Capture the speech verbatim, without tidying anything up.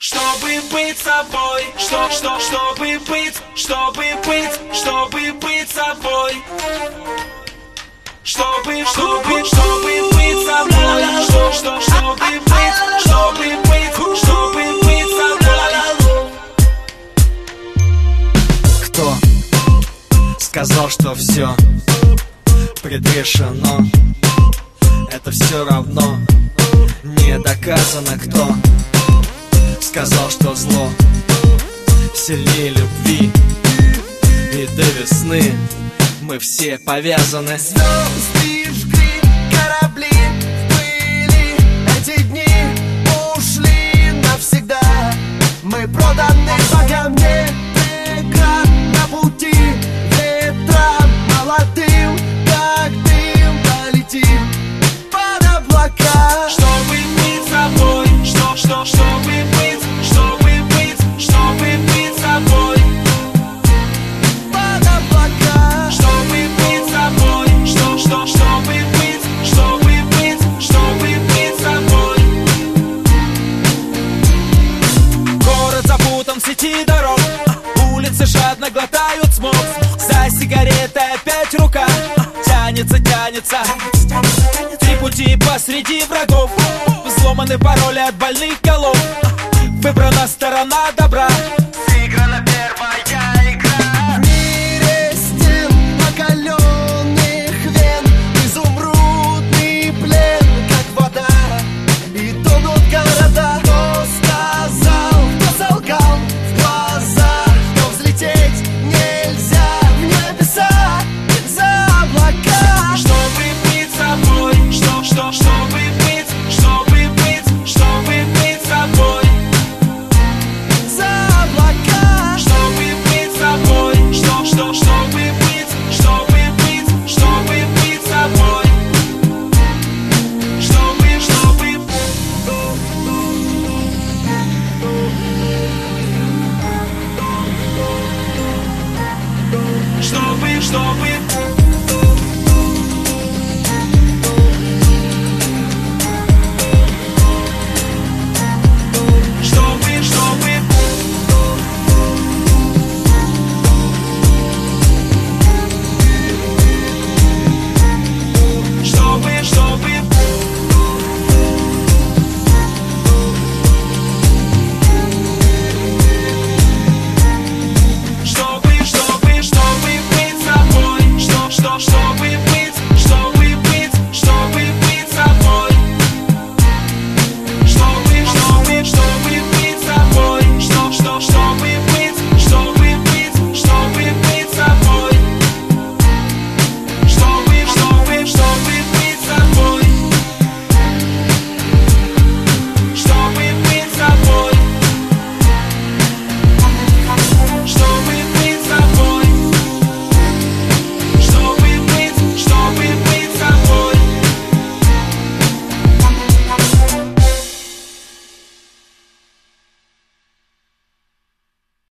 Чтобы быть собой, что, что, чтобы быть, чтобы быть, чтобы быть собой. Чтобы, чтобы, чтобы быть собой, что, что, чтобы быть, чтобы быть, чтобы быть собой. Кто сказал, что все предрешено? Это все равно не доказано. Кто сказал, что зло сильнее любви? И до весны мы все повязаны. Звезды жгли, корабли в пыли. Эти дни ушли навсегда. Мы проданы по камне, преград на пути. Ветрам молодым, как дым, полетим под облака. Чтобы быть собой, что, что, чтобы быть, чтобы быть, чтобы быть собой. Под облака. Чтобы быть собой, что, что, чтобы быть, чтобы быть, чтобы быть собой. Город запутан в сети дорог, улицы жадно глотают смог. За сигаретой опять рука тянется, тянется. Три пути посреди врагов, взломаны пароли от больных голов.